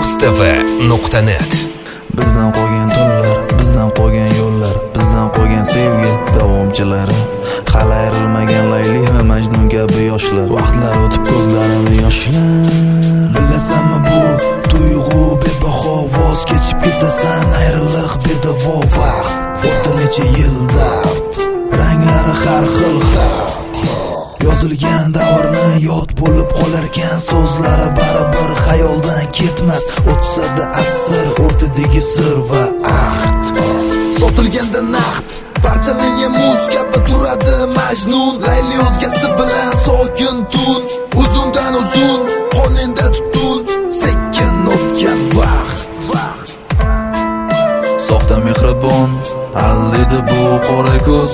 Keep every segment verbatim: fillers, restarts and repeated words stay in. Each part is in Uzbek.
Mustafa nuqta net. Bizdan qolgan tunlar, bizdan qolgan yo'llar, bizdan qolgan sevgi davomchilari, hali ayrilmagan Layli va Majnun kabi yoshlar. Vaqtlar o'tib ko'zlarini yoshlar. Bilasanmi bu tuyg'u bebaho, voz kechib ketasan, ayriliq bedavo vaqt. O'tdi necha yil dard, ranglari har xil xil. Yozilgan davrni yod bo'lib qolarkan, so'zlari baribir xayoldan ketmas. O'tsada asr, o'rtadagi sir va ahd. Sotilganda naqd, parchalangan muz kabi turadi Majnun. Layli o'zgasi bilan sokin tun, uzundan uzun, qoningda tutun, sekin o'tgan vaqt. Soxta mehribon, aldidi bu qora ko'z.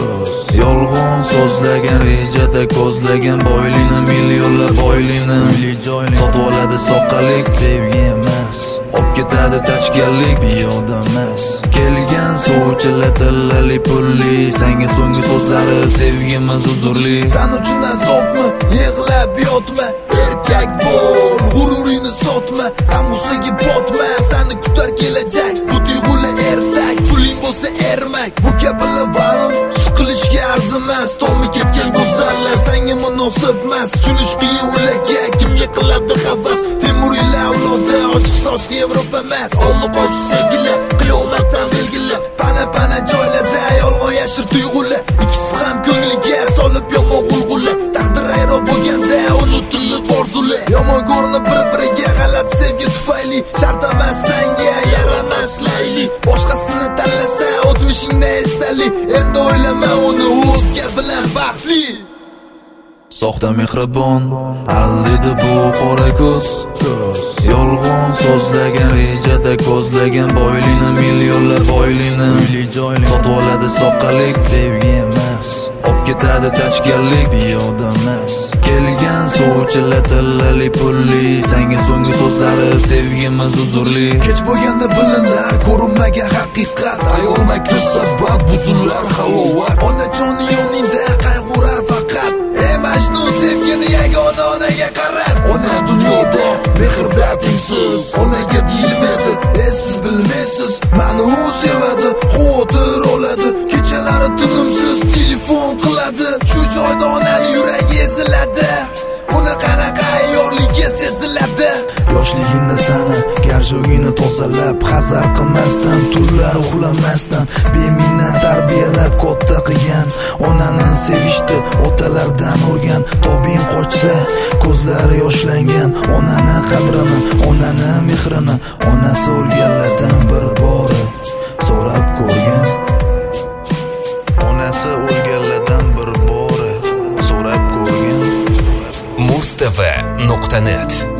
Yolg'on so'zlagan, rejada ko'zlagan boylikni, millionlab boylikni sotib oladi soqqalik. Sevgi emas, olib ketadi tachkallik, biyoda emas. Kelgan sovchilar tillali pulli, senga so'nggi so'zlari sevgimiz huzurli. Sen uchun azobmi, yig'lab yotma, erkak bo'l, g'ururingni sotma, g'amg'usiga botma. Seni kutar kelajak, bu tuyg'ular ertak, puling bo'lsa ermak. Bu kabi valim siqilishga arzimas, to'mi ketgan go'zallar senga munosib emas. Tushunish qiyin ularga, kimga qiladi havas. Temuriylar avlodi, ochiq sochli Yevropa emas. Oldi qochib sevgilar, qiyomatdan belgilar. Pana pana joylarda yolg'on yashir tuyg'ular. Ikkisi ham ko'ngliga solib yomon g'ulg'ula. Taqdir ayro bo'lganda unutilib orzular. Yomon ko'rinib bir-biriga g'alati sevgi tufayli, shart emas senga yaramas Layli. Boshqasini tanlasa o'tmishingni esdali, endi o'ylama uni o'zga bilan baxtli. Soxta mehribon, aldidi bu qora ko'z. Yolg'on so'zlagan, rejada ko'zlagan boylikni, millionlab boylikni sotib oladi soqqalik. Sevgi emas, olib ketadi tachkallik, biyoda emas. Kelgan sovchilar tillali pulli, senga so'nggi so'zlari sevgimiz huzurli. Kech bo'lganda bilinar, ko'rinmagan haqiqat, ayol makri sabab buzillar halovat. Onajon yoningda qayg'urar faqat, ey Majnun sevgini yagona onaga qarat. Ona dunyoda mehrda tengsiz, onaga deyilmaydi, ey siz bilmaysiz, mani u sevadi, xotir oladi, kechalari tinimsiz telefon qiladi. Shu joyda onaning yuragi eziladi, uni qanaqa ayyorligi seziladi. Yoshligingda seni garjogingni tozalab, hazar qilmasdan, tunlar uxlamasdan beminnat tarbiyalab katta qilgan. Onani sevishdi, otalardan o'rgan. Tobing qochsa, ko'zlari yoshlangan. Onani qadrini, onani mehrini, onasi o'lganlardan bir bora so'rab ko'rgan. Onasi o'lganlardan bir bora so'rab ko'rgan. Mustafa nuqta net.